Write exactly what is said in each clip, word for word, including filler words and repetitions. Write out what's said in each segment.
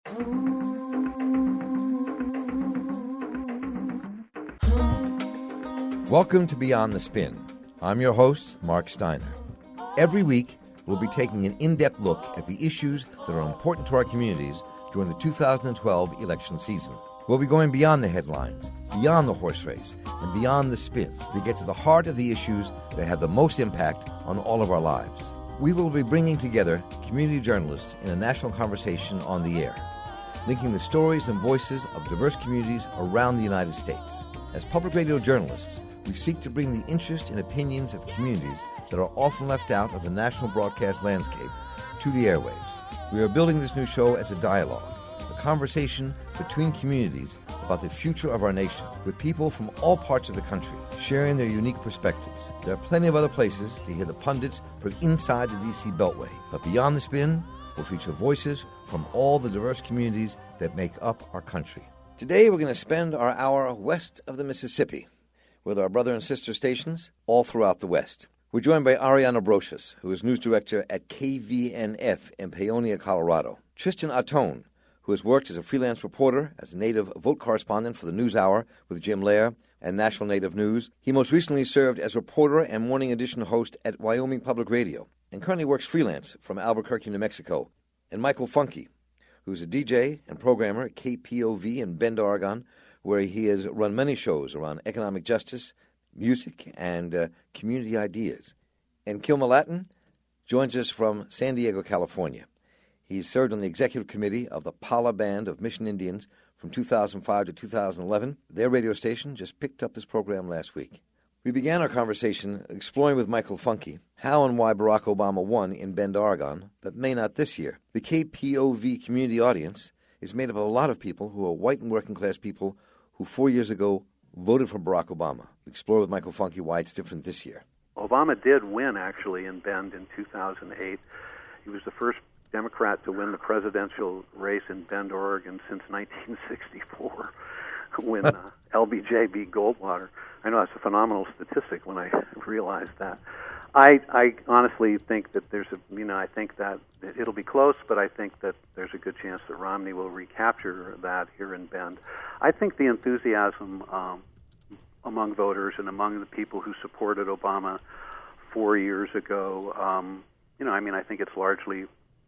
Welcome to Beyond the Spin. I'm your host, Mark Steiner. Every week, we'll be taking an in-depth look at the issues that are important to our communities during the two thousand twelve election season. We'll be going beyond the headlines, beyond the horse race, and beyond the spin to get to the heart of the issues that have the most impact on all of our lives. We will be bringing together community journalists in a national conversation on the air, linking the stories and voices of diverse communities around the United States. As public radio journalists, we seek to bring the interest and opinions of communities that are often left out of the national broadcast landscape to the airwaves. We are building this new show as a dialogue, a conversation between communities about the future of our nation, with people from all parts of the country sharing their unique perspectives. There are plenty of other places to hear the pundits from inside the D C Beltway, but Beyond the Spin will feature voices from all the diverse communities that make up our country. Today we're going to spend our hour west of the Mississippi with our brother and sister stations all throughout the West. We're joined by Ariana Brocious, who is news director at K V N F in Paonia, Colorado. Tristan Atone, who has worked as a freelance reporter, as a native vote correspondent for the NewsHour with Jim Lehrer and National Native News. He most recently served as reporter and Morning Edition host at Wyoming Public Radio, and currently works freelance from Albuquerque, New Mexico. And Michael Funke, who's a D J and programmer at K P O V in Bend, Oregon, where he has run many shows around economic justice, music, and uh, community ideas. And Kilmer Latin joins us from San Diego, California. He served on the executive committee of the Pala Band of Mission Indians from two thousand five to two thousand eleven. Their radio station just picked up this program last week. We began our conversation exploring with Michael Funke how and why Barack Obama won in Bend, Oregon, but may not this year. The K P O V community audience is made up of a lot of people who are white and working-class people who four years ago voted for Barack Obama. We explore with Michael Funke why it's different this year. Obama did win, actually, in Bend in two thousand eight. He was the first Democrat to win the presidential race in Bend, Oregon since nineteen sixty-four, when uh, L B J beat Goldwater. I know that's a phenomenal statistic when I realized that. I, I honestly think that there's a, you know, I think that it'll be close, but I think that there's a good chance that Romney will recapture that here in Bend. I think the enthusiasm um, among voters and among the people who supported Obama four years ago, um, you know, I mean, I think it's largely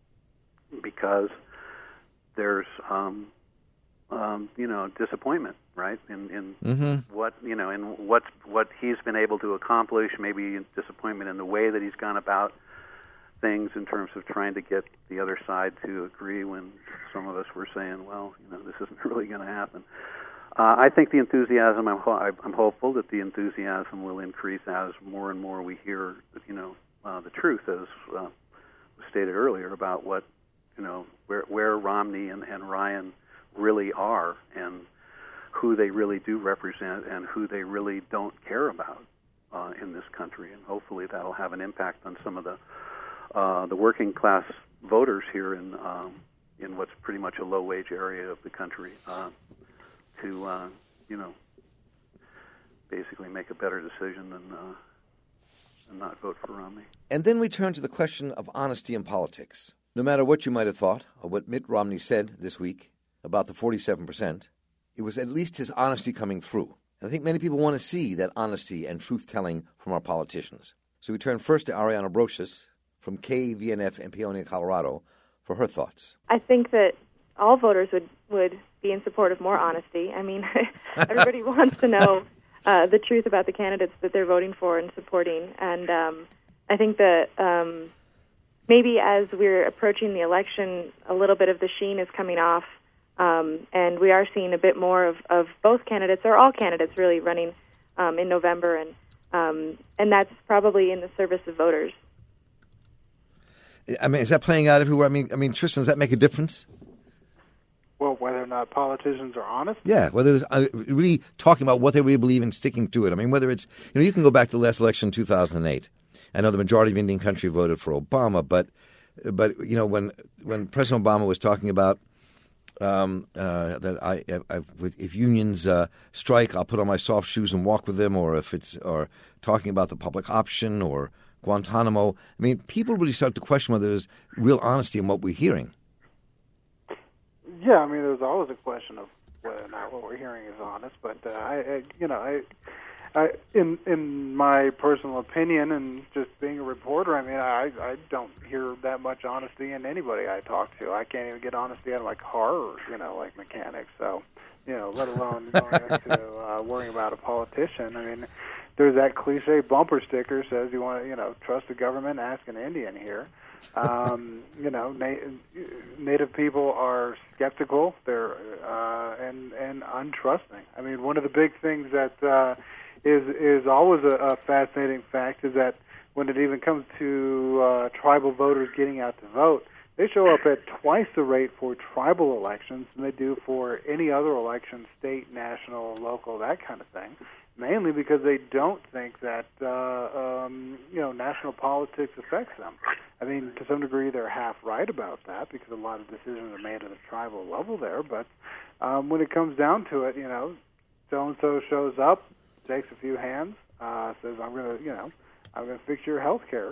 because there's, um, um, you know, disappointment, right, in, in mm-hmm. what, you know, in what what he's been able to accomplish, maybe disappointment in the way that he's gone about things in terms of trying to get the other side to agree when some of us were saying, well, you know, this isn't really going to happen. Uh, I think the enthusiasm, I'm, ho- I'm hopeful that the enthusiasm will increase as more and more we hear, you know, uh, the truth, as uh, was stated earlier, about what, you know, where, where Romney and, and Ryan really are and who they really do represent and who they really don't care about uh, in this country. And hopefully that'll have an impact on some of the uh, the working class voters here in um, in what's pretty much a low wage area of the country uh, to uh, you know basically make a better decision than uh, and not vote for Romney. And then we turn to the question of honesty in politics. No matter what you might have thought of what Mitt Romney said this week about the forty-seven percent, it was at least his honesty coming through. And I think many people want to see that honesty and truth-telling from our politicians. So we turn first to Ariana Brocious from K V N F in Paonia, Colorado, for her thoughts. I think that all voters would, would be in support of more honesty. I mean, everybody wants to know uh, the truth about the candidates that they're voting for and supporting. And um, I think that um, maybe as we're approaching the election, a little bit of the sheen is coming off, um, and we are seeing a bit more of, of both candidates, or all candidates really, running um, in November, and um, and that's probably in the service of voters. I mean, is that playing out everywhere? I mean, I mean, Tristan, does that make a difference? Well, whether or not politicians are honest? Yeah, whether it's uh, really talking about what they really believe and sticking to it. I mean, whether it's, you know, you can go back to the last election in two thousand eight. I know the majority of Indian country voted for Obama, but, but you know, when when President Obama was talking about um, uh, that I, I, if unions uh, strike, I'll put on my soft shoes and walk with them, or if it's, or talking about the public option or Guantanamo, I mean, people really start to question whether there's real honesty in what we're hearing. yeah, I mean, there's always a question of whether or not what we're hearing is honest. But uh, I, I, you know, I, I, in in my personal opinion, and just being a reporter, I mean, I, I don't hear that much honesty in anybody I talk to. I can't even get honesty out of my car, or, you know, like mechanics. So, you know, let alone going into uh, worrying about a politician. I mean, there's that cliche bumper sticker says you want to, you know, trust the government, ask an Indian here. Um, you know, na- Native people are skeptical. They're uh, and and untrusting. I mean, one of the big things that uh, is is always a, a fascinating fact is that when it even comes to uh, tribal voters getting out to vote, they show up at twice the rate for tribal elections than they do for any other election, state, national, local, that kind of thing. Mainly because they don't think that uh, um, you know national politics affects them. I mean, to some degree, they're half right about that because a lot of decisions are made at the tribal level there. But um, when it comes down to it, you know, so and so shows up, shakes a few hands, uh, says, "I'm going to, you know, I'm going to fix your health care."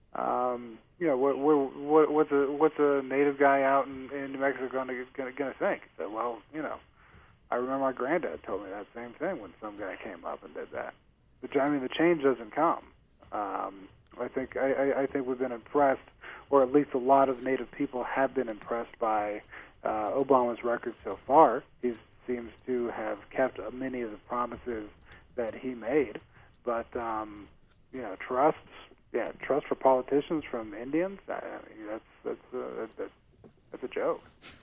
Um, you know, what, what, what's a what's a native guy out in, in New Mexico going to going to think? He said, "Well, you know." I remember my granddad told me that same thing when some guy came up and did that. But I mean, the change doesn't come. Um, I think I, I think we've been impressed, or at least a lot of Native people have been impressed by uh, Obama's record so far. He seems to have kept many of the promises that he made. But um, you know, trust, yeah, trust for politicians from Indians. I mean, that's that's uh, that's. That's a joke.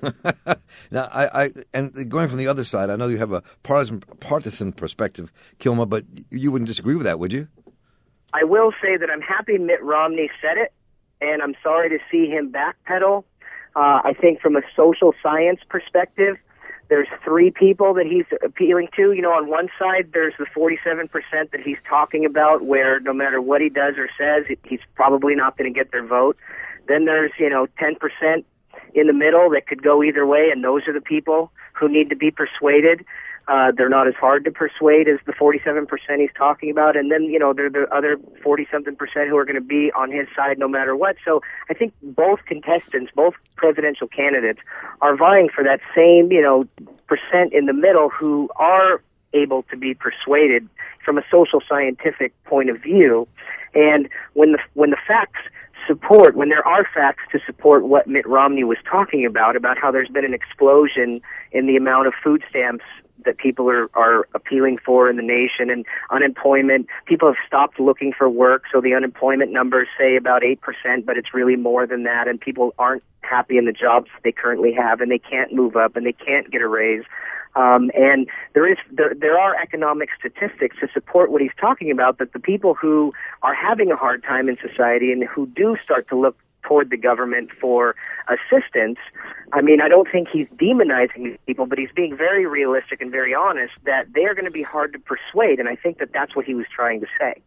Now, I, I and going from the other side, I know you have a partisan, partisan perspective, Kilma, but you wouldn't disagree with that, would you? I will say that I'm happy Mitt Romney said it, and I'm sorry to see him backpedal. Uh, I think from a social science perspective, there's three people that he's appealing to. You know, on one side, there's the forty-seven percent that he's talking about, where no matter what he does or says, he's probably not going to get their vote. Then there's, you know, ten percent in the middle that could go either way, and those are the people who need to be persuaded. Uh, they're not as hard to persuade as the forty-seven percent he's talking about. And then, you know, there are the other forty-something percent who are going to be on his side no matter what. So I think both contestants, both presidential candidates, are vying for that same, you know, percent in the middle who are able to be persuaded from a social scientific point of view. And when the when the facts support, when there are facts to support what Mitt Romney was talking about, about how there's been an explosion in the amount of food stamps that people are, are appealing for in the nation, and unemployment, people have stopped looking for work, so the unemployment numbers say about eight percent, but it's really more than that, and people aren't happy in the jobs they currently have, and they can't move up, and they can't get a raise. Um, and there is there, there are economic statistics to support what he's talking about, that the people who are having a hard time in society and who do start to look toward the government for assistance, I mean, I don't think he's demonizing these people, but he's being very realistic and very honest that they are going to be hard to persuade, and I think that that's what he was trying to say.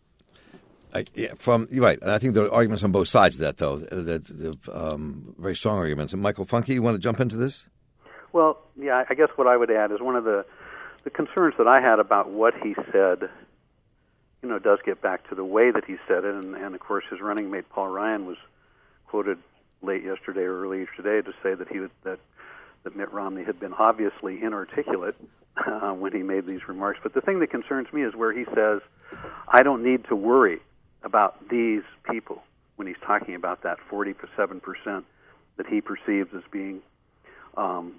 I, yeah, from you're right, and I think there are arguments on both sides of that, though. That um, very strong arguments. And Michael Funke, you want to jump into this? Well, yeah, I guess what I would add is one of the the concerns that I had about what he said, you know, does get back to the way that he said it, and, and of course his running mate Paul Ryan was quoted late yesterday or early today to say that he would, that that Mitt Romney had been obviously inarticulate uh, when he made these remarks. But the thing that concerns me is where he says, "I don't need to worry about these people," when he's talking about that forty-seven percent that he perceives as being um,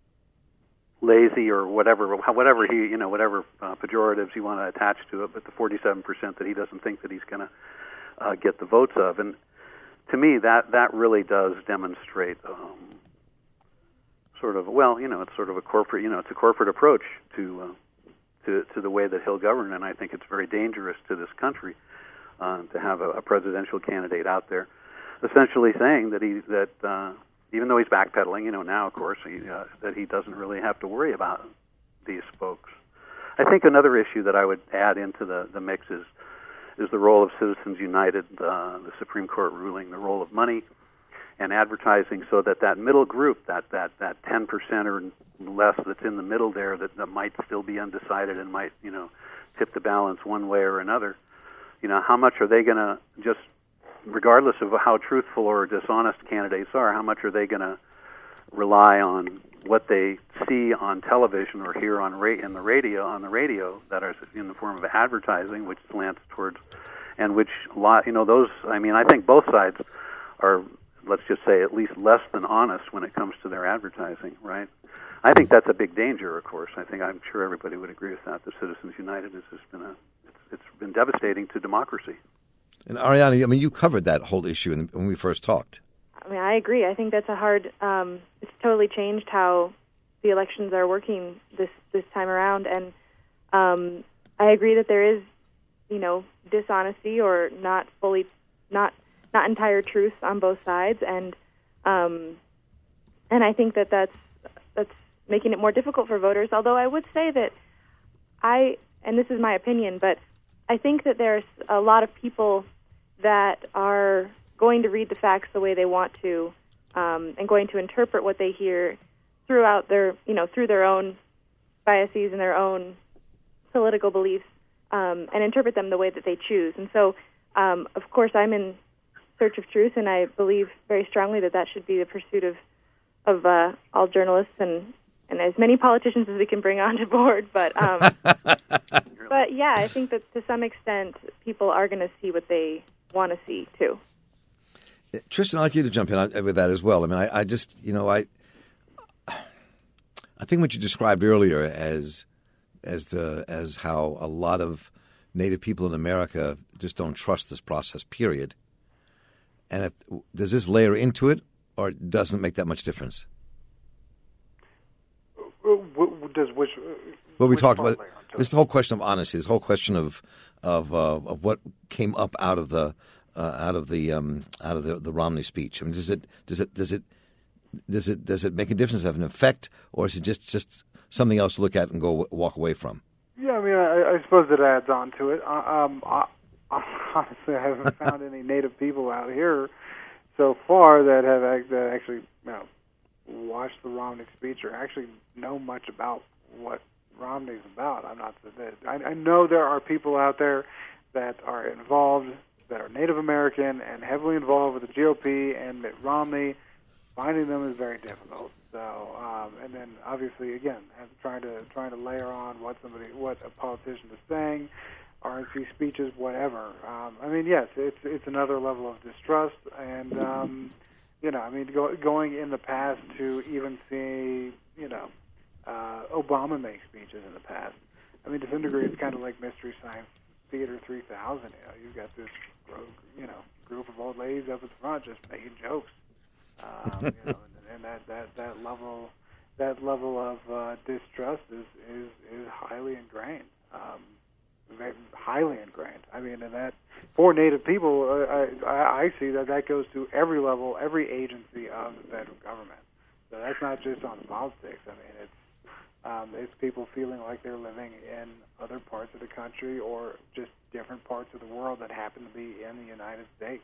lazy or whatever, whatever he, you know, whatever uh, pejoratives you want to attach to it, but the forty-seven percent that he doesn't think that he's going to uh, get the votes of. And to me, that, that really does demonstrate um, sort of, well, you know, it's sort of a corporate, you know, it's a corporate approach to uh, to to the way that he'll govern, and I think it's very dangerous to this country uh, to have a, a presidential candidate out there essentially saying that he that. Uh, Even though he's backpedaling, you know, now, of course, he, uh, that he doesn't really have to worry about these folks. I think another issue that I would add into the, the mix is is the role of Citizens United, uh, the Supreme Court ruling, the role of money and advertising, so that that middle group, that that, that ten percent or less that's in the middle there that, that might still be undecided and might, you know, tip the balance one way or another, you know, how much are they going to just, regardless of how truthful or dishonest candidates are, how much are they going to rely on what they see on television or hear on ra- in the radio on the radio that are in the form of advertising, which slants towards, and which lot you know those. I mean, I think both sides are, let's just say, at least less than honest when it comes to their advertising, right? I think that's a big danger. Of course, I think I'm sure everybody would agree with that. The Citizens United has just been a it's, it's been devastating to democracy. And Ariana, I mean, you covered that whole issue in, when we first talked. I mean, I agree. I think that's a hard. Um, it's totally changed how the elections are working this this time around, and um, I agree that there is, you know, dishonesty or not fully, not not entire truth on both sides, and um, and I think that that's that's making it more difficult for voters. Although I would say that I, and this is my opinion, but I think that there's a lot of people that are going to read the facts the way they want to, um, and going to interpret what they hear throughout their, you know, through their own biases and their own political beliefs, um, and interpret them the way that they choose. And so, um, of course, I'm in search of truth, and I believe very strongly that that should be the pursuit of of uh, all journalists and, and as many politicians as we can bring onto board. But um, but yeah, I think that to some extent, people are going to see what they want to see too. Tristan, I'd like you to jump in with that as well. I mean, I, I just, you know, I, I think what you described earlier as, as the, as how a lot of Native people in America just don't trust this process. Period. And if, does this layer into it, or doesn't it make that much difference? Does which? Well, we which talked about this whole question of honesty, this whole question of of uh, of what came up out of the. Uh, out of the um, out of the, the Romney speech. I mean, does it does it does it does it does it make a difference, have an effect, or is it just, just something else to look at and go walk away from? Yeah, I mean, I, I suppose it adds on to it. Um, I, I, honestly, I haven't found any Native people out here so far that have that actually, you know, watched the Romney speech or actually know much about what Romney's about. I'm not. I, I know there are people out there that are involved, that are Native American and heavily involved with the G O P and Mitt Romney. Finding them is very difficult. So, um, and then obviously, again, trying to trying to layer on what somebody, what a politician is saying, R N C speeches, whatever. Um, I mean, yes, it's it's another level of distrust, and um, you know, I mean, go, going in the past to even see, you know, uh, Obama make speeches in the past. I mean, to some degree, it's kind of like Mystery Science Theater three thousand. You know, you've got this, you know, group of old ladies up at the front just making jokes, um, you know, and, and that, that, that level that level of uh, distrust is, is, is highly ingrained, um, very, highly ingrained. I mean, and that for Native people, uh, I, I see that that goes to every level, every agency of the federal government. So that's not just on politics. I mean, it's Um, it's people feeling like they're living in other parts of the country or just different parts of the world that happen to be in the United States.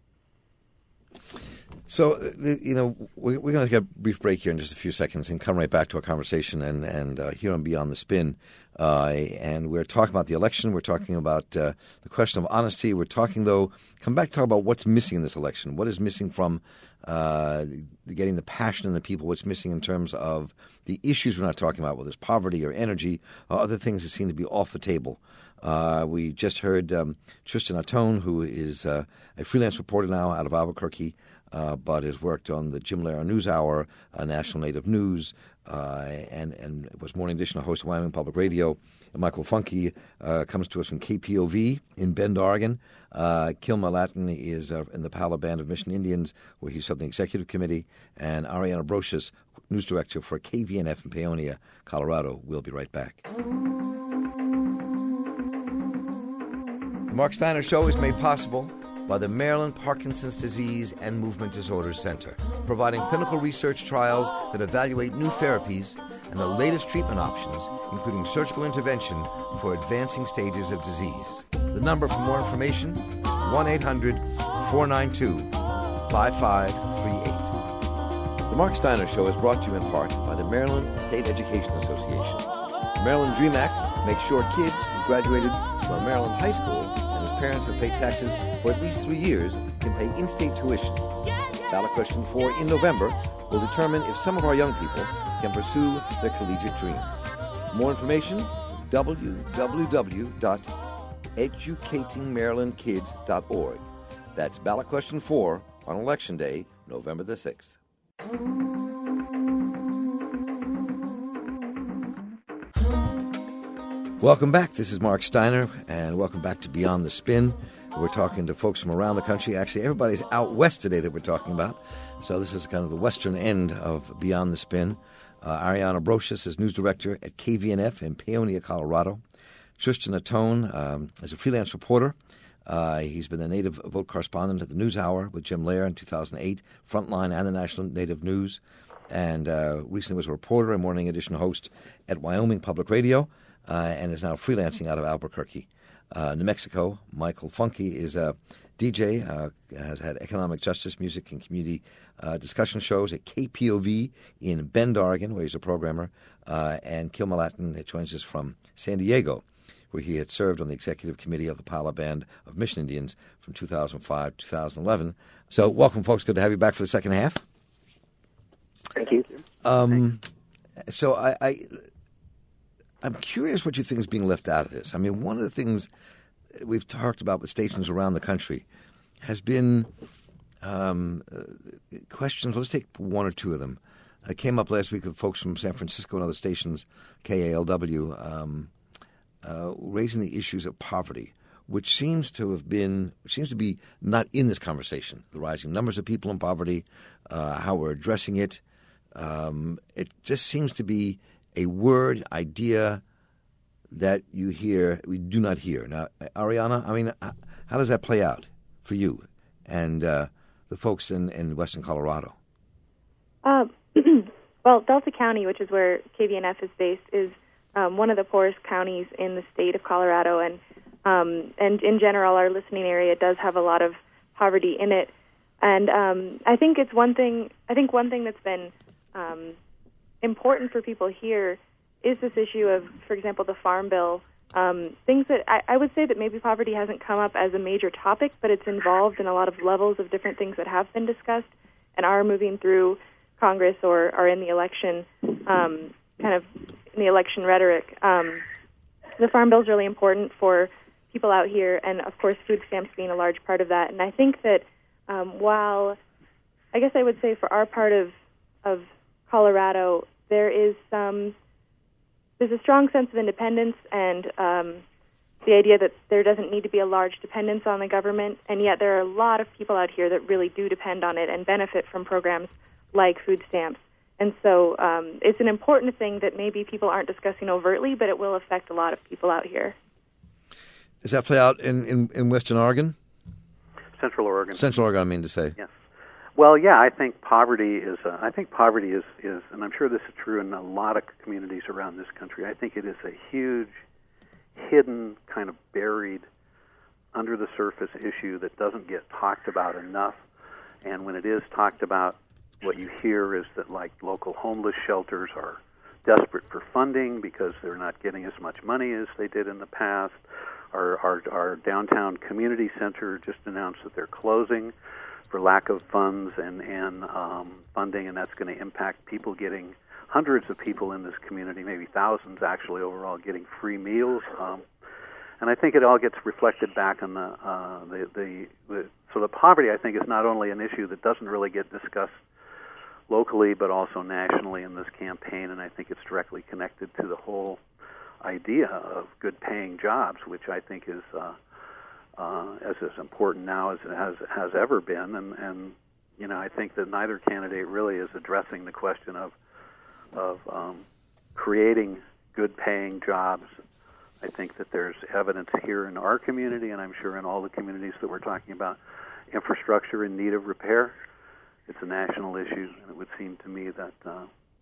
So, you know, we're going to take a brief break here in just a few seconds and come right back to our conversation and, and uh, here on Beyond the Spin. Uh, and we're talking about the election. We're talking about uh, the question of honesty. We're talking, though, come back to talk about what's missing in this election. What is missing from uh, getting the passion in the people? What's missing in terms of the issues we're not talking about, whether it's poverty or energy or other things that seem to be off the table. Uh, we just heard um, Tristan Atone, who is uh, a freelance reporter now out of Albuquerque, uh, but has worked on the Jim Lehrer News Hour, uh, National Native News, uh, and, and was Morning Edition, a host of Wyoming Public Radio. And Michael Funke uh, comes to us from K P O V in Bend, Oregon. Uh, Kilma Latin is uh, in the Palo Band of Mission Indians, where he's on the executive committee. And Ariana Brocious, news director for K V N F in Paonia, Colorado. We'll be right back. The Mark Steiner Show is made possible by the Maryland Parkinson's Disease and Movement Disorders Center, providing clinical research trials that evaluate new therapies and the latest treatment options, including surgical intervention for advancing stages of disease. The number for more information is one eight hundred four nine two five five three eight. The Mark Steiner Show is brought to you in part by the Maryland State Education Association. The Maryland DREAM Act makes sure kids who graduated from a Maryland high school and whose parents have paid taxes for at least three years can pay in-state tuition. Ballot Question four in November will determine if some of our young people can pursue their collegiate dreams. For more information, w w w dot educating maryland kids dot org. That's Ballot Question four on Election Day, November the sixth. Welcome back. This is Mark Steiner, and welcome back to Beyond the Spin. We're talking to folks from around the country. Actually, everybody's out west today that we're talking about. So this is kind of the western end of Beyond the Spin. Uh, Ariana Brocious is news director at K V N F in Paonia, Colorado. Tristan Atone um, is a freelance reporter. Uh, he's been the native vote correspondent at the NewsHour with Jim Lehrer in two thousand eight, Frontline and the National Native News, and uh, recently was a reporter and Morning Edition host at Wyoming Public Radio, uh, and is now freelancing out of Albuquerque. Uh, New Mexico, Michael Funke is a D J, uh, has had economic justice, music, and community uh, discussion shows at K P O V in Bend, Oregon, where he's a programmer, uh, and Kilma Latin joins us from San Diego, where he had served on the executive committee of the Pala Band of Mission Indians from two thousand five to two thousand eleven. So welcome, folks. Good to have you back for the second half. Thank you. Um, so I, I, I'm curious what you think is being left out of this. I mean, one of the things we've talked about with stations around the country has been um, uh, questions. Let's take one or two of them. I came up last week with folks from San Francisco and other stations, K A L W, um, uh, raising the issues of poverty, which seems to have been, seems to be not in this conversation. The rising numbers of people in poverty, uh, how we're addressing it. Um, it just seems to be a word, idea that you hear, we do not hear. Now, Ariana, I mean, how does that play out for you and uh, the folks in, in western Colorado? Uh, well, Delta County, which is where K V N F is based, is um, one of the poorest counties in the state of Colorado, and um, and in general, our listening area does have a lot of poverty in it. And um, I think it's one thing. I think one thing that's been um, important for people here is this issue of, for example, the Farm Bill. Um, things that I, I would say that maybe poverty hasn't come up as a major topic, but it's involved in a lot of levels of different things that have been discussed and are moving through Congress or are in the election, um, kind of in the election rhetoric. Um, the Farm Bill is really important for people out here, and of course, food stamps being a large part of that. And I think that um, while I guess I would say for our part of of Colorado, there is some there's a strong sense of independence and um, the idea that there doesn't need to be a large dependence on the government, and yet there are a lot of people out here that really do depend on it and benefit from programs like food stamps. And so um, it's an important thing that maybe people aren't discussing overtly, but it will affect a lot of people out here. Does that play out in, in, in Western Oregon? Central Oregon. Central Oregon, I mean to say. Yes. Well, yeah, I think poverty is. Uh, I think poverty is, is, and I'm sure this is true in a lot of communities around this country. I think it is a huge, hidden, kind of buried, under the surface issue that doesn't get talked about enough. And when it is talked about, what you hear is that, like, local homeless shelters are desperate for funding because they're not getting as much money as they did in the past. Our, our, our downtown community center just announced that they're closing for lack of funds and, and um, funding, and that's going to impact people getting, hundreds of people in this community, maybe thousands actually overall, getting free meals. Um, and I think it all gets reflected back on the, uh, the, the, the, so the poverty, I think, is not only an issue that doesn't really get discussed locally, but also nationally in this campaign, and I think it's directly connected to the whole idea of good-paying jobs, which I think is uh, uh, as as important now as it has has ever been. And, and you know, I think that neither candidate really is addressing the question of of um, creating good-paying jobs. I think that there's evidence here in our community, and I'm sure in all the communities that we're talking about, infrastructure in need of repair. It's a national issue, and it would seem to me that uh,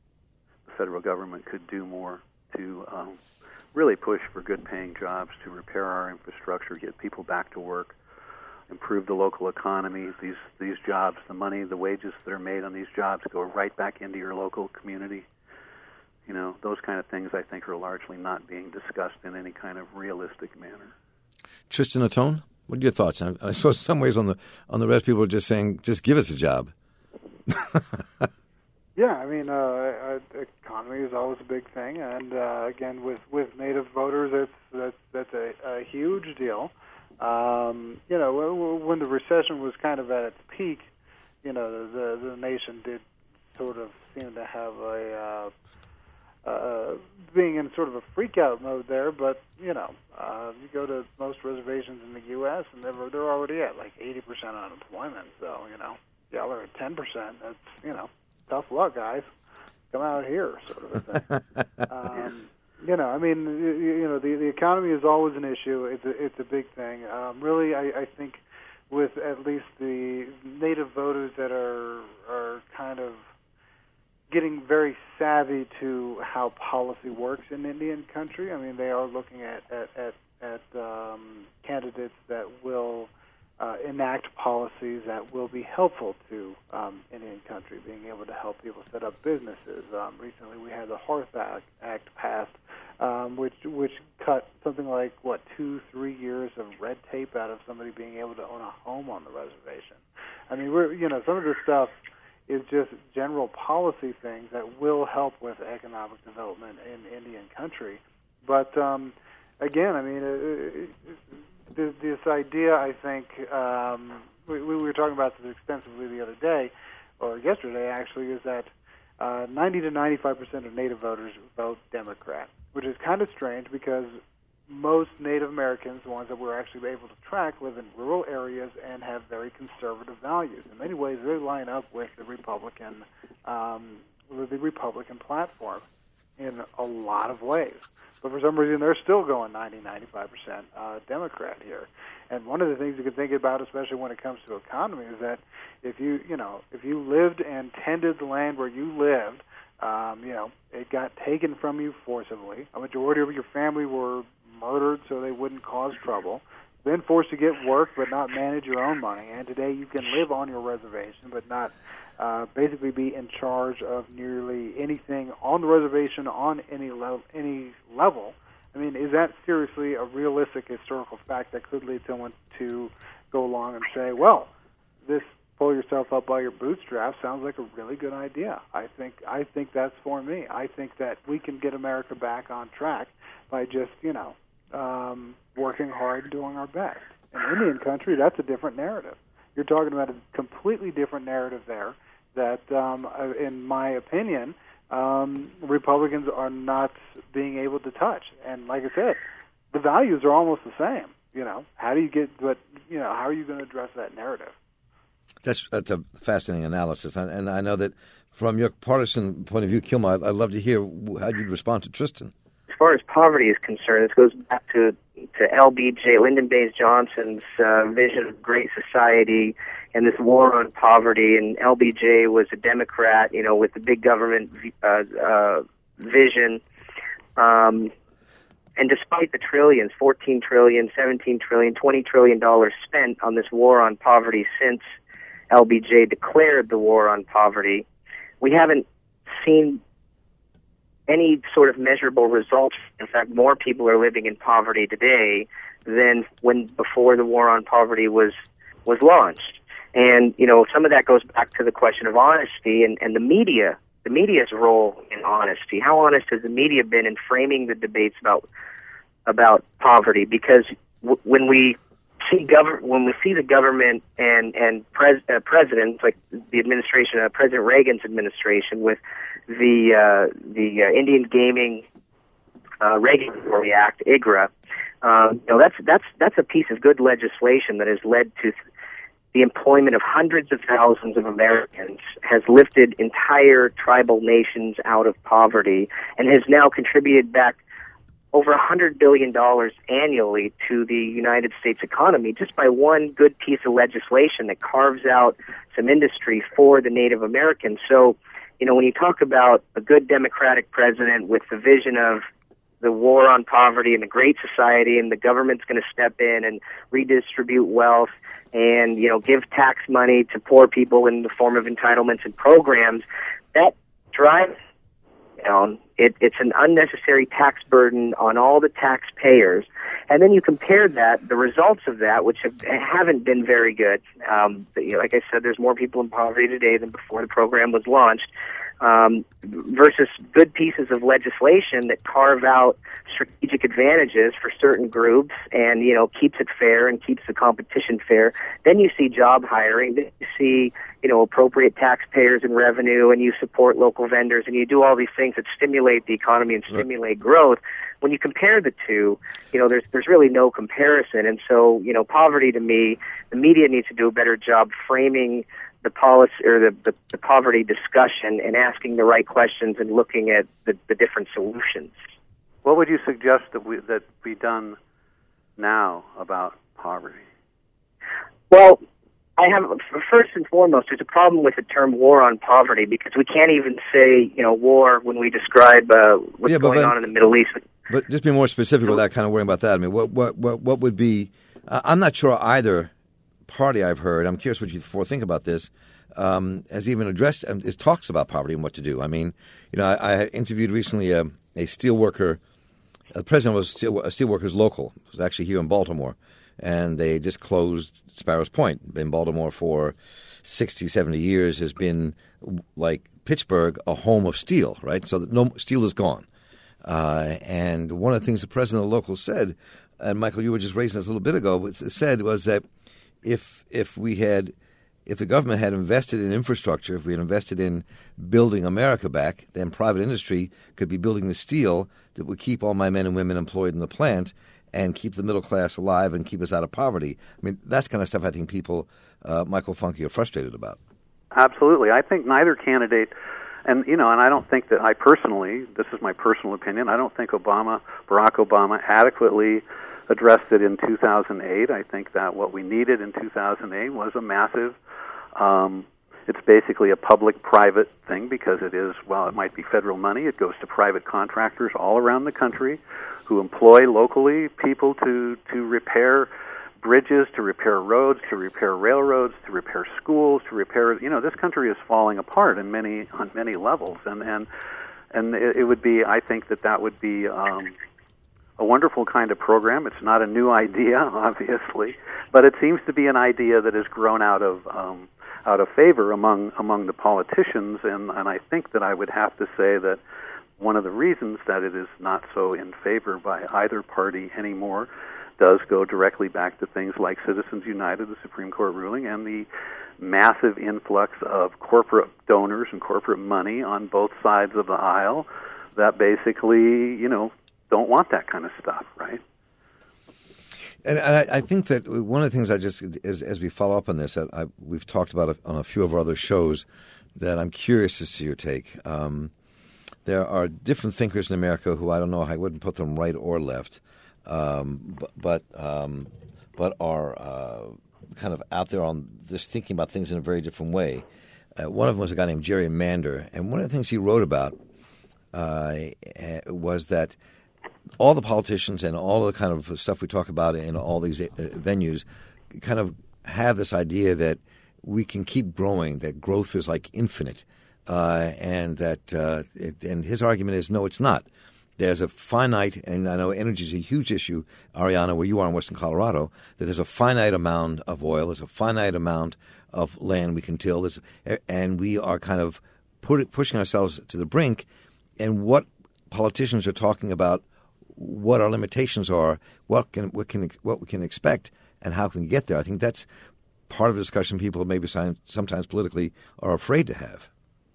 the federal government could do more to um, really push for good-paying jobs, to repair our infrastructure, get people back to work, improve the local economy. These these jobs, the money, the wages that are made on these jobs go right back into your local community. You know, those kind of things, I think, are largely not being discussed in any kind of realistic manner. Tristan Atone, what are your thoughts? I, I suppose in some ways on the on the rest, people are just saying, just give us a job. Yeah, I mean, uh, uh, economy is always a big thing, and uh, again, with, with Native voters, that's that's that's a, a huge deal. Um, you know, when the recession was kind of at its peak, you know, the the nation did sort of seem to have a uh, uh, being in sort of a freak out mode there. But you know, uh, you go to most reservations in the U S and they're they're already at like eighty percent unemployment. So you know, y'all are at ten percent. That's you know. Tough luck, guys. Come out here, sort of a thing. um, you know, I mean, you, you know, the the economy is always an issue. It's a, it's a big thing. Um, really, I, I think with at least the Native voters that are are kind of getting very savvy to how policy works in Indian country. I mean, they are looking at at at, at um, candidates that will. Uh, enact policies that will be helpful to um, Indian country, being able to help people set up businesses. Um, recently, we had the Hearth Act, Act passed, um, which which cut something like what two, three years of red tape out of somebody being able to own a home on the reservation. I mean, we're you know some of this stuff is just general policy things that will help with economic development in Indian country. But um, again, I mean. It, it, This idea, I think, um, we, we were talking about this extensively the other day, or yesterday actually, is that uh, ninety to ninety-five percent of Native voters vote Democrat, which is kind of strange because most Native Americans, the ones that we're actually able to track, live in rural areas and have very conservative values. In many ways, they line up with the Republican, um, with the Republican platform in a lot of ways. But for some reason, they're still going ninety, ninety-five percent uh, Democrat here. And one of the things you can think about, especially when it comes to economy, is that if you, you know, if you lived and tended the land where you lived, um, you know, it got taken from you forcibly. A majority of your family were murdered so they wouldn't cause trouble. Then forced to get work but not manage your own money. And today you can live on your reservation but not uh, basically be in charge of nearly anything on the reservation on any level. Any level. I mean, is that seriously a realistic historical fact that could lead someone to go along and say, well, this pull yourself up by your bootstraps sounds like a really good idea. I think I think that's for me. I think that we can get America back on track by just, you know, um, working hard and doing our best. In Indian country, that's a different narrative. You're talking about a completely different narrative there that, um, in my opinion, um, Republicans are not being able to touch. And like I said, the values are almost the same. You know, how do you get, but, you know, how are you going to address that narrative? That's that's a fascinating analysis, and I know that from your partisan point of view, Kilmer, I'd love to hear how you'd respond to Tristan. As far as poverty is concerned, this goes back to to L B J, Lyndon Baines Johnson's uh, vision of great society and this war on poverty. And L B J was a Democrat, you know, with the big government uh, uh, vision. Um, and despite the trillions, fourteen trillion, seventeen trillion, twenty trillion dollars spent on this war on poverty since L B J declared the war on poverty, we haven't seen any sort of measurable results. In fact, more people are living in poverty today than when before the war on poverty was was launched. And, you know, some of that goes back to the question of honesty and, and the media, the media's role in honesty. How honest has the media been in framing the debates about about poverty? Because w- when we see gov- when we see the government and and pres- uh, presidents, like the administration, uh, President Reagan's administration, with the uh, the uh, Indian Gaming uh, Regulatory Act, I G R A, um, you know, that's that's that's a piece of good legislation that has led to th- the employment of hundreds of thousands of Americans, has lifted entire tribal nations out of poverty, and has now contributed back over one hundred billion dollars annually to the United States economy just by one good piece of legislation that carves out some industry for the Native Americans. So, you know, when you talk about a good Democratic president with the vision of the war on poverty and the great society, and the government's going to step in and redistribute wealth and, you know, give tax money to poor people in the form of entitlements and programs, that drives down. It, it's an unnecessary tax burden on all the taxpayers. And then you compare that, the results of that, which have, haven't been very good. Um, you know, like I said, there's more people in poverty today than before the program was launched. Um, versus good pieces of legislation that carve out strategic advantages for certain groups and, you know, keeps it fair and keeps the competition fair. Then you see job hiring, then you see, you know, appropriate taxpayers and revenue, and you support local vendors, and you do all these things that stimulate the economy and stimulate right. growth. When you compare the two, you know, there's there's really no comparison. And so, you know, poverty to me, the media needs to do a better job framing the policy or the, the, the poverty discussion and asking the right questions and looking at the, the different solutions. What would you suggest that we that be done now about poverty? Well, I have first and foremost, there's a problem with the term war on poverty because we can't even say, you know, war when we describe uh, what's yeah, going but, on in the Middle East. But just be more specific without kind of worrying about that. I mean, what what what, what would be? Uh, I'm not sure either party I've heard. I'm curious what you four think about this. Um, has even addressed um, is talks about poverty and what to do. I mean, you know, I, I interviewed recently a, a steel worker. The president was steel, a steelworkers local. It was actually here in Baltimore, and they just closed Sparrows Point. In Baltimore for sixty, seventy years has been like Pittsburgh, a home of steel, right? So that no steel is gone. Uh, and one of the things the president of the local said, and Michael, you were just raising this a little bit ago, said was that if if we had if the government had invested in infrastructure, if we had invested in building America back, then private industry could be building the steel that would keep all my men and women employed in the plant and keep the middle class alive and keep us out of poverty. I mean, that's kind of stuff I think people, uh, Michael Funke, are frustrated about. Absolutely. I think neither candidate, and, you know, and I don't think that I personally, this is my personal opinion, I don't think Obama, Barack Obama adequately addressed it in two thousand eight. I think that what we needed in two thousand eight was a massive, um, it's basically a public-private thing because it is, well, it might be federal money. It goes to private contractors all around the country who employ locally people to, to repair bridges, to repair roads, to repair railroads, to repair schools, to repair, you know, this country is falling apart in many, on many levels. And, and, and it, it would be, I think that that would be, um, a wonderful kind of program. It's not a new idea, obviously, but it seems to be an idea that has grown out of um, out of favor among among the politicians, and, and I think that I would have to say that one of the reasons that it is not so in favor by either party anymore does go directly back to things like Citizens United, the Supreme Court ruling, and the massive influx of corporate donors and corporate money on both sides of the aisle that basically, you know, don't want that kind of stuff, right? And I, I think that one of the things I just, as, as we follow up on this, I, I, we've talked about it on a few of our other shows, that I'm curious as to your take. Um, there are different thinkers in America who I don't know, I wouldn't put them right or left, um, but but, um, but are uh, kind of out there on just thinking about things in a very different way. Uh, one of them was a guy named Jerry Mander, and one of the things he wrote about uh, was that all the politicians and all the kind of stuff we talk about in all these venues kind of have this idea that we can keep growing, that growth is like infinite, uh, and that uh, it, and his argument is no, it's not. There's a finite, and I know energy is a huge issue, Ariana, where you are in Western Colorado, that there's a finite amount of oil, there's a finite amount of land we can till, there's, and we are kind of put, pushing ourselves to the brink, and what politicians are talking about what our limitations are, what can what can what we can expect, and how can we get there. I think that's part of the discussion people maybe sometimes politically are afraid to have.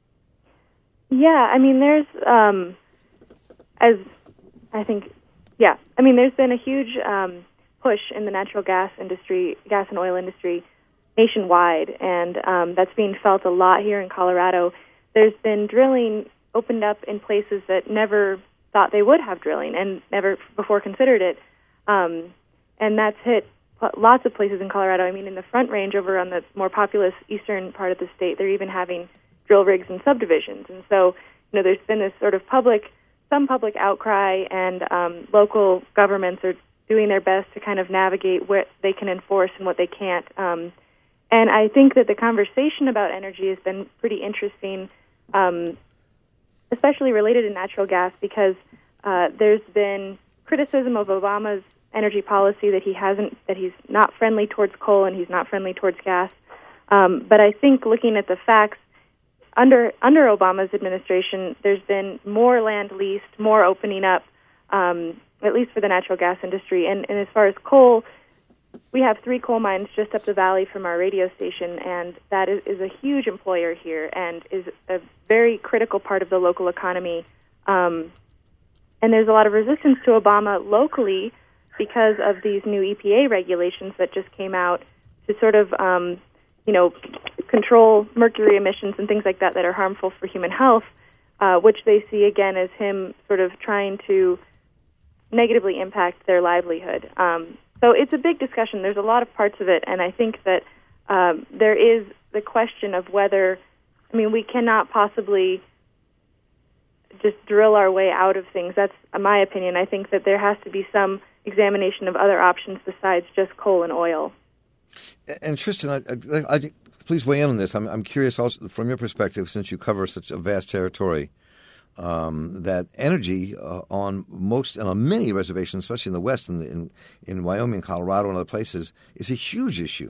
Yeah, I mean, there's, um, as I think, yeah, I mean, there's been a huge um, push in the natural gas industry, gas and oil industry nationwide, and um, that's being felt a lot here in Colorado. There's been drilling opened up in places that never thought they would have drilling and never before considered it. Um, and that's hit lots of places in Colorado. I mean, in the Front Range over on the more populous eastern part of the state, they're even having drill rigs and subdivisions. And so, you know, there's been this sort of public, some public outcry, and um, local governments are doing their best to kind of navigate what they can enforce and what they can't. Um, and I think that the conversation about energy has been pretty interesting. Um, especially related to natural gas, because uh, there's been criticism of Obama's energy policy that he hasn't, that he's not friendly towards coal and he's not friendly towards gas. Um, but I think looking at the facts, under under Obama's administration, there's been more land leased, more opening up, um, at least for the natural gas industry. And, and as far as coal, we have three coal mines just up the valley from our radio station, and that is, is a huge employer here and is a very critical part of the local economy. Um, and there's a lot of resistance to Obama locally because of these new E P A regulations that just came out to sort of, um, you know, control mercury emissions and things like that that are harmful for human health, uh, which they see, again, as him sort of trying to negatively impact their livelihood. Um, so it's a big discussion. There's a lot of parts of it, and I think that um, there is the question of whether, I mean, we cannot possibly just drill our way out of things. That's my opinion. I think that there has to be some examination of other options besides just coal and oil. And Tristan, I, I, I, please weigh in on this. I'm, I'm curious also from your perspective, since you cover such a vast territory, um, that energy uh, on most and on many reservations, especially in the West, in, the, in, in Wyoming, Colorado, and other places, is a huge issue,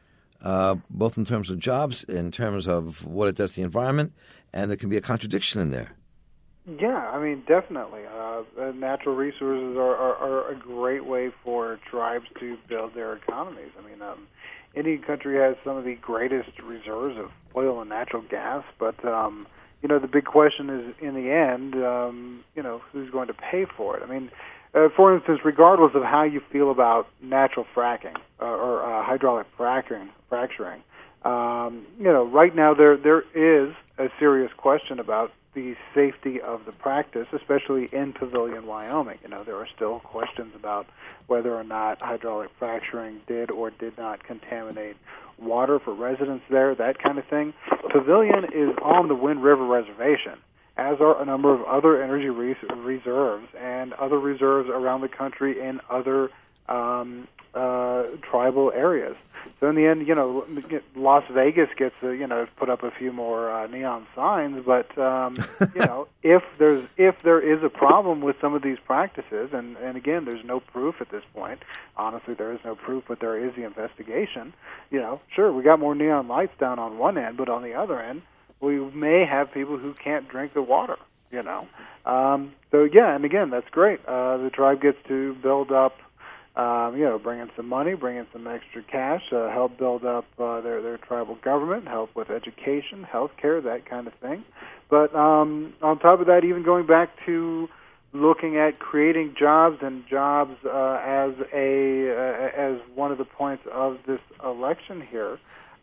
uh, both in terms of jobs, in terms of what it does to the environment, and there can be a contradiction in there. Yeah, I mean, definitely. Uh, natural resources are, are, are a great way for tribes to build their economies. I mean, um, Indian country has some of the greatest reserves of oil and natural gas, but, um, you know, the big question is, in the end, um, you know, who's going to pay for it? I mean, uh, for instance, regardless of how you feel about natural fracking uh, or uh, hydraulic fracturing, fracturing um, you know, right now there there is a serious question about the safety of the practice, especially in Pavilion, Wyoming. You know, there are still questions about whether or not hydraulic fracturing did or did not contaminate water for residents there, that kind of thing. Pavilion is on the Wind River Reservation, as are a number of other energy res- reserves and other reserves around the country in other um, uh, tribal areas. So in the end, you know, Las Vegas gets to, you know, put up a few more uh, neon signs, but um, you know, if there's if there is a problem with some of these practices, and and again, there's no proof at this point. Honestly, there is no proof, but there is the investigation. You know, sure, we got more neon lights down on one end, but on the other end, we may have people who can't drink the water. You know, um, so yeah, and again, that's great. Uh, the tribe gets to build up. Um, you know, bring in some money, bring in some extra cash, uh, help build up uh, their their tribal government, help with education, health care, that kind of thing. But um, on top of that, even going back to looking at creating jobs and jobs uh, as a uh, as one of the points of this election here.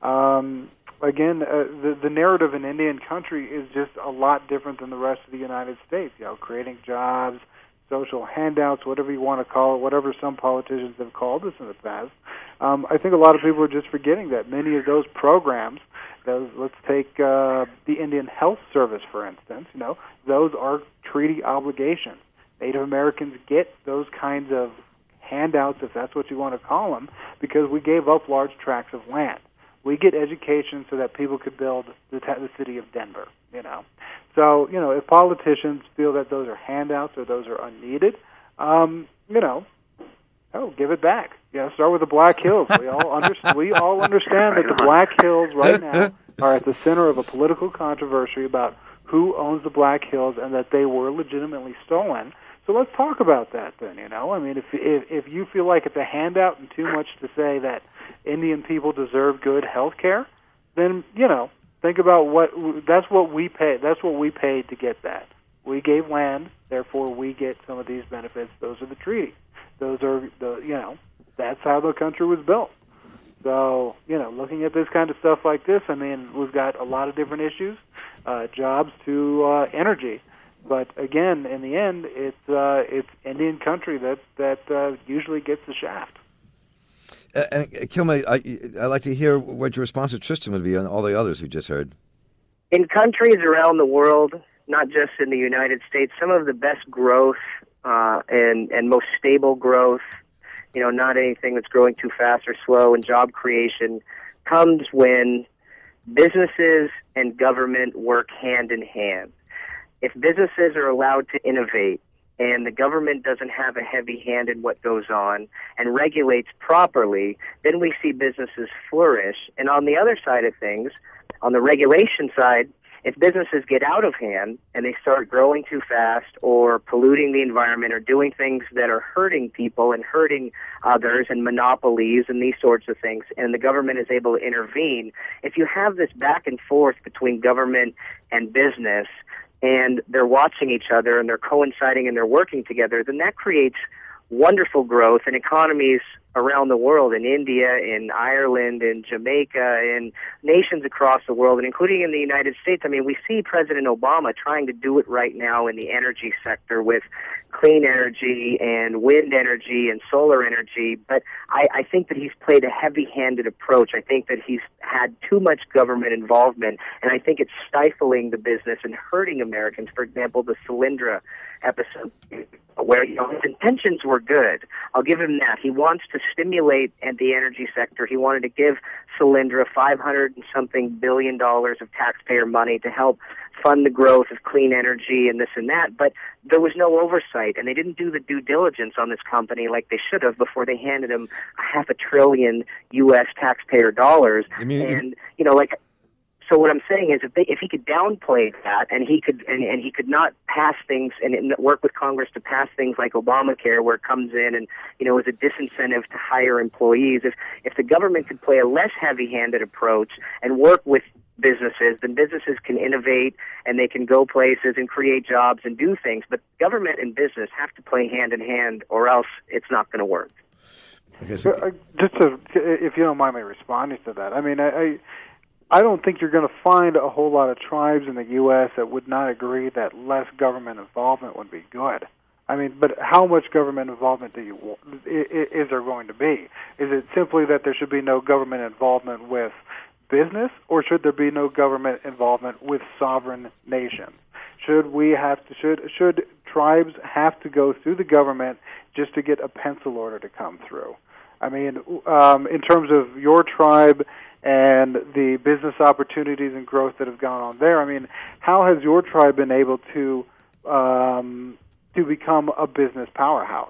Um, again, uh, the the narrative in Indian country is just a lot different than the rest of the United States. You know, creating jobs, social handouts, whatever you want to call it, whatever some politicians have called this in the past. Um, I think a lot of people are just forgetting that many of those programs, those, let's take uh, the Indian Health Service, for instance, you know, those are treaty obligations. Native Americans get those kinds of handouts, if that's what you want to call them, because we gave up large tracts of land. We get education so that people could build the, t- the city of Denver, you know. So, you know, if politicians feel that those are handouts or those are unneeded, um, you know, oh, give it back. You know, start with the Black Hills. We all, under- we all understand that the Black Hills right now are at the center of a political controversy about who owns the Black Hills and that they were legitimately stolen. So let's talk about that then, you know. I mean, if if, if you feel like it's a handout and too much to say that Indian people deserve good health care, then, you know, think about what that's what we pay. That's what we paid to get that. We gave land, therefore we get some of these benefits. Those are the treaties. Those are the you know that's how the country was built. So you know, looking at this kind of stuff like this, I mean, we've got a lot of different issues, uh, jobs to uh, energy. But again, in the end, it's uh, it's Indian country that that uh, usually gets the shaft. Uh, and Kilme, I, I'd like to hear what your response to Tristan would be on all the others we just heard. In countries around the world, not just in the United States, some of the best growth uh, and, and most stable growth, you know, not anything that's growing too fast or slow, and job creation comes when businesses and government work hand in hand. if businesses are allowed to innovate and the government doesn't have a heavy hand in what goes on and regulates properly, then we see businesses flourish. And on the other side of things, on the regulation side, if businesses get out of hand and they start growing too fast or polluting the environment or doing things that are hurting people and hurting others and monopolies and these sorts of things, and the government is able to intervene, if you have this back and forth between government and business and they're watching each other and they're coinciding and they're working together, then that creates wonderful growth in economies around the world, in India, in Ireland, in Jamaica, in nations across the world, and including in the United States. I mean, we see President Obama trying to do it right now in the energy sector with clean energy and wind energy and solar energy, but I, I think that he's played a heavy-handed approach. I think that he's had too much government involvement, and I think it's stifling the business and hurting Americans. For example, the Solyndra episode, where, you know, his intentions were good. I'll give him that. He wants to stimulate the energy sector. He wanted to give Solyndra five hundred and something billion dollars of taxpayer money to help fund the growth of clean energy and this and that, but there was no oversight, and they didn't do the due diligence on this company like they should have before they handed him half a trillion U S taxpayer dollars. I mean, and, you know, like, so what I'm saying is, if, they, if he could downplay that, and he could, and, and he could not pass things and, and work with Congress to pass things like Obamacare, where it comes in and, you know, is a disincentive to hire employees. If if the government could play a less heavy-handed approach and work with businesses, then businesses can innovate and they can go places and create jobs and do things. But government and business have to play hand in hand, or else it's not going to work. Okay, so, uh, just to, if you don't mind me responding to that, I mean, I. I I don't think you're going to find a whole lot of tribes in the U S that would not agree that less government involvement would be good. I mean, but how much government involvement do you want, is there going to be? Is it simply that there should be no government involvement with business, or should there be no government involvement with sovereign nations? Should we have to should should tribes have to go through the government just to get a pencil order to come through? I mean, um, in terms of your tribe and the business opportunities and growth that have gone on there, I mean, how has your tribe been able to um, to become a business powerhouse?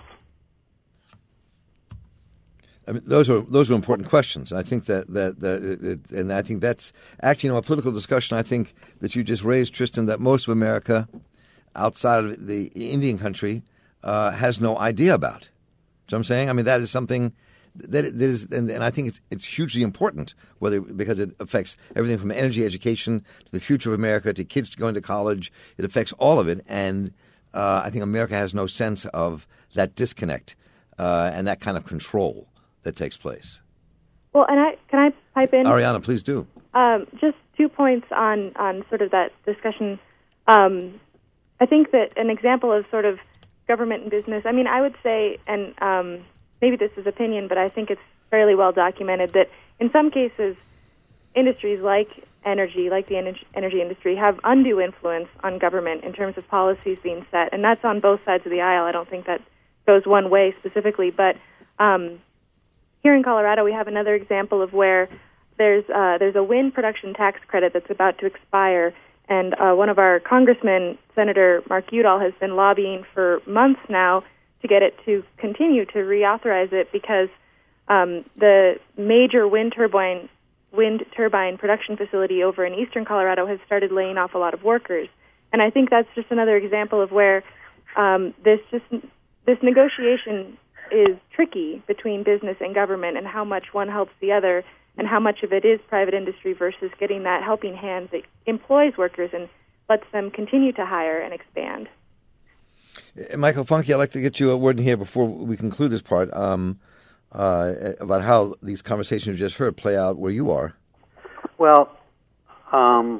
I mean, those are those are important questions. I think that that, that it, and I think that's actually, you know, a political discussion. I think that you just raised, Tristan, that most of America, outside of the Indian country, uh, has no idea about. Do you know what I'm saying? I mean, that is something that, that is, and, and I think it's it's hugely important, whether because it affects everything from energy education to the future of America to kids going to college. It affects all of it, and uh, I think America has no sense of that disconnect uh, and that kind of control that takes place. Well, and I can I pipe in? Ariana, please do. Um, just two points on, on sort of that discussion. Um, I think that an example of sort of government and business, I mean, I would say, and um, maybe this is opinion, but I think it's fairly well documented that in some cases, industries like energy, like the ener- energy industry, have undue influence on government in terms of policies being set, and that's on both sides of the aisle. I don't think that goes one way specifically, but um, here in Colorado, we have another example of where there's uh, there's a wind production tax credit that's about to expire, and uh, one of our congressmen, Senator Mark Udall, has been lobbying for months now to get it to continue to reauthorize it because um, the major wind turbine wind turbine production facility over in eastern Colorado has started laying off a lot of workers, and I think that's just another example of where um, this just this negotiation is tricky between business and government, and how much one helps the other, and how much of it is private industry versus getting that helping hand that employs workers and lets them continue to hire and expand. Michael Funke, I'd like to get you a word in here before we conclude this part um, uh, about how these conversations you just heard play out where you are. Well, um,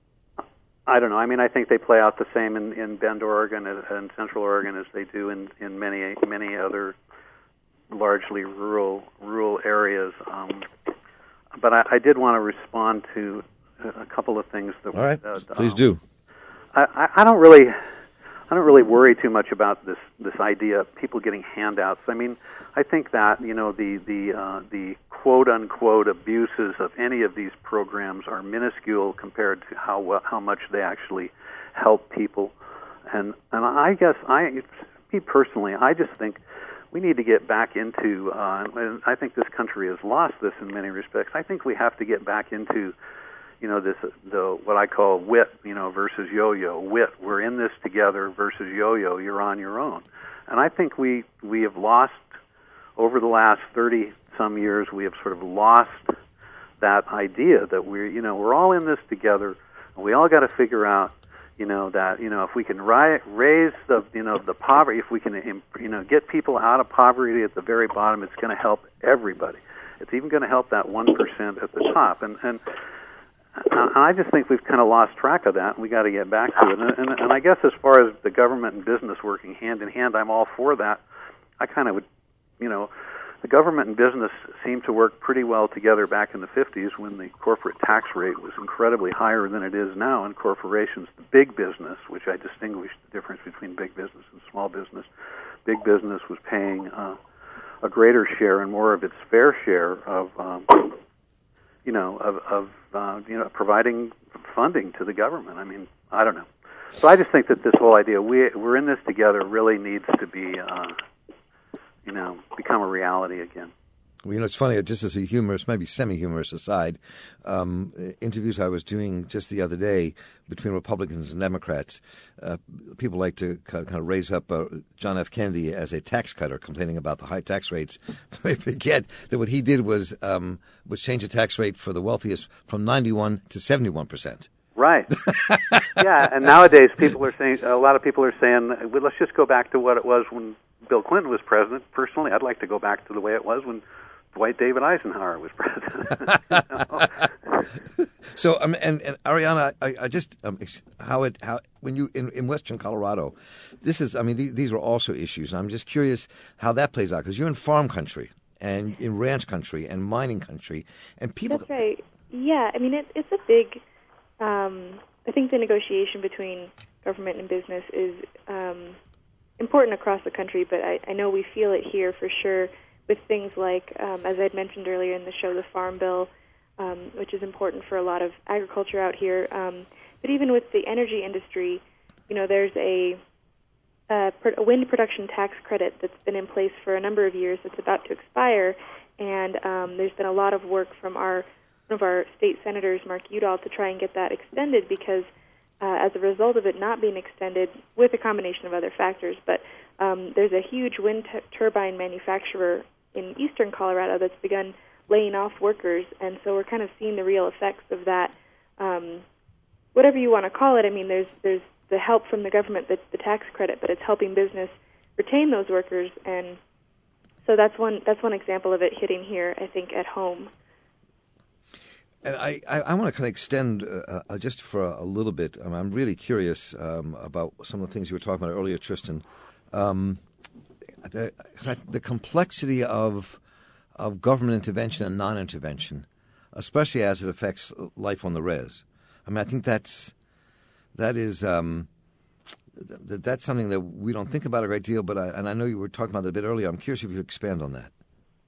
I don't know. I mean, I think they play out the same in, in Bend, Oregon, and Central Oregon as they do in, in many many other largely rural rural areas. Um, but I, I did want to respond to a couple of things that All right, were said. Please um, do. I, I don't really, I don't really worry too much about this this idea of people getting handouts. I mean, I think that you know the the uh, the quote unquote abuses of any of these programs are minuscule compared to how how much they actually help people. And and I guess I, me personally, I just think we need to get back into, uh, and I think this country has lost this in many respects. I think we have to get back into, you know, this the what I call wit, you know, versus yo-yo. Wit, we're in this together, versus yo-yo, you're on your own. And I think we we have lost, over the last thirty some years, we have sort of lost that idea that we're, you know, we're all in this together, and we all got to figure out, you know, that, you know, if we can ri- raise the, you know, the poverty, if we can, you know, get people out of poverty at the very bottom, it's going to help everybody. It's even going to help that one percent at the top. And and I just think we've kind of lost track of that, and we got to get back to it. And, and, and I guess as far as the government and business working hand in hand, I'm all for that. I kind of would, you know, the government and business seemed to work pretty well together back in the fifties when the corporate tax rate was incredibly higher than it is now in corporations. The big business, which I distinguish the difference between big business and small business, big business was paying uh, a greater share and more of its fair share of, um, you know, of, of uh, you know, providing funding to the government. I mean, I don't know. So I just think that this whole idea, we, we're in this together, really needs to be, uh, you know, become a reality again. Well, you know, it's funny, just as a humorous, maybe semi-humorous aside, um, interviews I was doing just the other day between Republicans and Democrats, uh, people like to kind of raise up uh, John F. Kennedy as a tax cutter, complaining about the high tax rates. They forget that what he did was um, was change the tax rate for the wealthiest from ninety-one to seventy-one percent. Right. Yeah, and nowadays people are saying, a lot of people are saying, well, let's just go back to what it was when Bill Clinton was president. Personally, I'd like to go back to the way it was when Dwight David Eisenhower was president. You know? So, um, and, and Ariana, I, I just um, how it how when you in, in Western Colorado, this is I mean these, these are also issues. I'm just curious how that plays out because you're in farm country and in ranch country and mining country, and people. That's right. Yeah, I mean it, it's a big. Um, I think the negotiation between government and business is um, important across the country, but I, I know we feel it here for sure with things like, um, as I'd mentioned earlier in the show, the Farm Bill, um, which is important for a lot of agriculture out here. Um, but even with the energy industry, you know, there's a, a, a wind production tax credit that's been in place for a number of years that's about to expire, and um, there's been a lot of work from our one of our state senators, Mark Udall, to try and get that extended because uh, as a result of it not being extended with a combination of other factors, but um, there's a huge wind t- turbine manufacturer in eastern Colorado that's begun laying off workers, and so we're kind of seeing the real effects of that. Um, whatever you want to call it, I mean, there's there's the help from the government, the, the tax credit, but it's helping business retain those workers, and so that's one that's one example of it hitting here, I think, at home. And I, I, I want to kind of extend uh, uh, just for a, a little bit. Um, I'm really curious um, about some of the things you were talking about earlier, Tristan. Um, the, I, the complexity of of government intervention and non-intervention, especially as it affects life on the res. I mean, I think that's that is um, th- that's something that we don't think about a great deal. But I, and I know you were talking about it a bit earlier. I'm curious if you expand on that.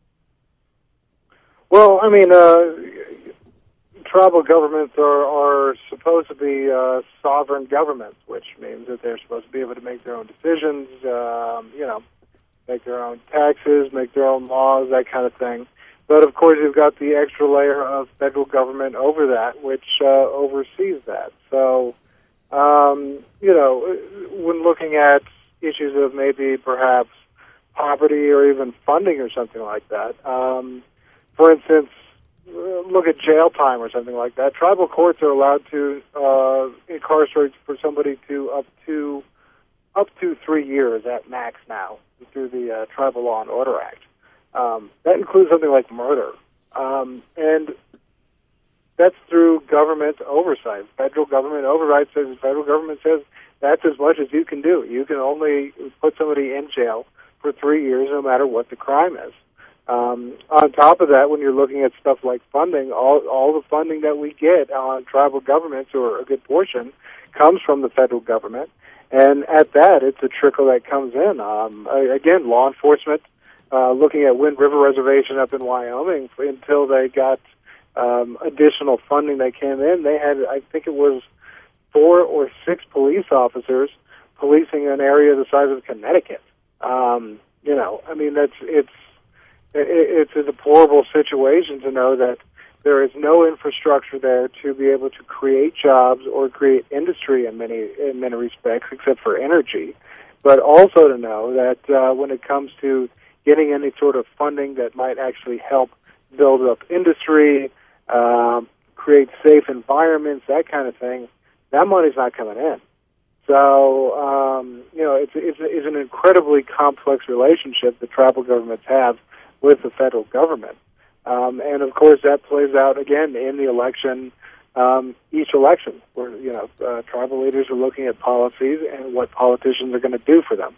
Well, I mean. Uh, Tribal governments are, are supposed to be uh, sovereign governments, which means that they're supposed to be able to make their own decisions, um, you know, make their own taxes, make their own laws, that kind of thing. But, of course, you've got the extra layer of federal government over that, which uh, oversees that. So, um, you know, when looking at issues of maybe perhaps poverty or even funding or something like that, um, for instance, look at jail time or something like that. Tribal courts are allowed to uh, incarcerate for somebody to up to up to three years at max now through the uh, Tribal Law and Order Act. Um, that includes something like murder, um, and that's through government oversight. Federal government oversight says the federal government says that's as much as you can do. You can only put somebody in jail for three years, no matter what the crime is. Um, on top of that, when you're looking at stuff like funding, all all the funding that we get on tribal governments, or a good portion, comes from the federal government. And at that, it's a trickle that comes in. Um, again, law enforcement, uh, looking at Wind River Reservation up in Wyoming, until they got um, additional funding that came in, they had, I think it was four or six police officers policing an area the size of Connecticut. Um, you know, I mean, that's it's it's a deplorable situation to know that there is no infrastructure there to be able to create jobs or create industry in many in many respects, except for energy. But also to know that uh, when it comes to getting any sort of funding that might actually help build up industry, um, create safe environments, that kind of thing, that money's not coming in. So, um, you know, it's, it's, it's an incredibly complex relationship that tribal governments have with the federal government. Um, and, of course, that plays out, again, in the election, um, each election, where, you know, uh, tribal leaders are looking at policies and what politicians are going to do for them.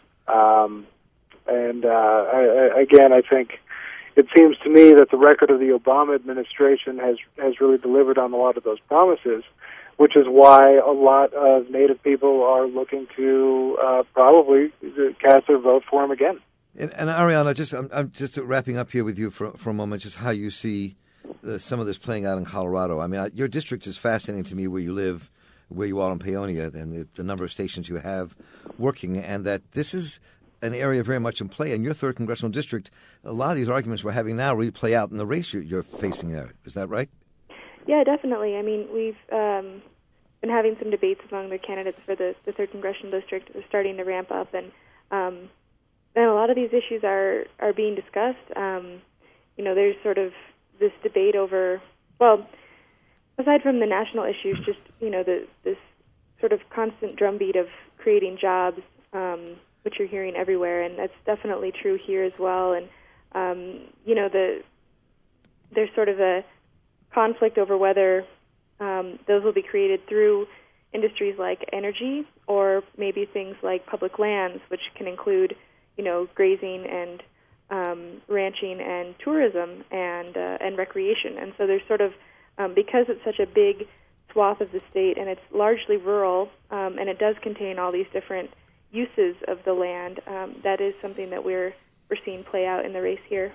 Um, and, uh, I, I, again, I think it seems to me that the record of the Obama administration has, has really delivered on a lot of those promises, which is why a lot of Native people are looking to uh, probably cast their vote for him again. And, and Ariana, just I'm, I'm just wrapping up here with you for for a moment, just how you see uh, some of this playing out in Colorado. I mean, I, your district is fascinating to me, where you live, where you are in Paonia, and the, the number of stations you have working, and that this is an area very much in play. In your third congressional district, a lot of these arguments we're having now really play out in the race you're, you're facing there. Is that right? Yeah, definitely. I mean, we've um, been having some debates among the candidates for the, the third congressional district. They're starting to ramp up, and um, and a lot of these issues are, are being discussed. Um, you know, there's sort of this debate over, well, aside from the national issues, just, you know, the, this sort of constant drumbeat of creating jobs, um, which you're hearing everywhere, and that's definitely true here as well. And, um, you know, the there's sort of a conflict over whether um, those will be created through industries like energy or maybe things like public lands, which can include, you know, grazing and um, ranching and tourism and uh, and recreation. And so there's sort of, um, because it's such a big swath of the state and it's largely rural, um, and it does contain all these different uses of the land, um, that is something that we're we're seeing play out in the race here.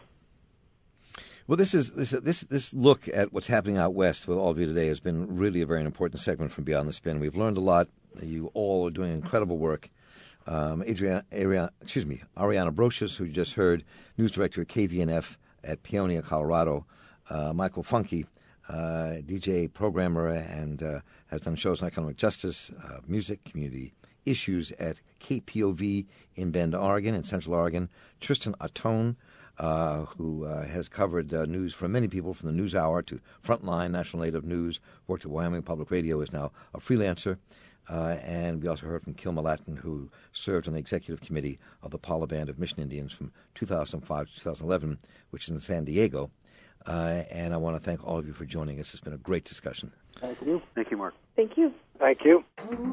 Well, this is this this this look at what's happening out west with all of you today has been really a very important segment from Beyond the Spin. We've learned a lot. You all are doing incredible work. Um, Adriana, Ariana, excuse me, Ariana Brocious, who you just heard, news director at K V N F at Paonia, Colorado. Uh, Michael Funky, uh, D J, programmer, and uh, has done shows on economic justice, uh, music, community issues at K P O V in Bend, Oregon, in Central Oregon. Tristan Atone, uh, who uh, has covered uh, news for many people, from the News Hour to Frontline, National Native News, worked at Wyoming Public Radio, is now a freelancer. Uh, and we also heard from Kilma Latin, who served on the executive committee of the Pala Band of Mission Indians from two thousand five to two thousand eleven, which is in San Diego. Uh, and I want to thank all of you for joining us. It's been a great discussion. Thank you. Thank you, Mark. Thank you. Thank you.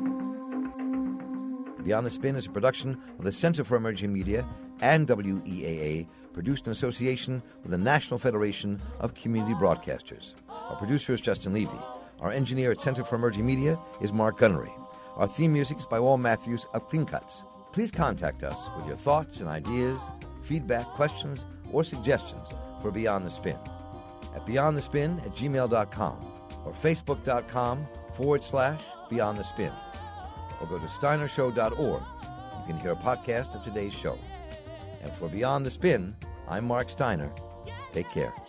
Beyond the Spin is a production of the Center for Emerging Media and W E A A, produced in association with the National Federation of Community Broadcasters. Our producer is Justin Levy. Our engineer at Center for Emerging Media is Mark Gunnery. Our theme music is by Wal Matthews of Clean Cuts. Please contact us with your thoughts and ideas, feedback, questions, or suggestions for Beyond the Spin at beyond the spin at gmail dot com or facebook.com forward slash Beyond the Spin. Or go to steiner show dot org. You can hear a podcast of today's show. And for Beyond the Spin, I'm Mark Steiner. Take care.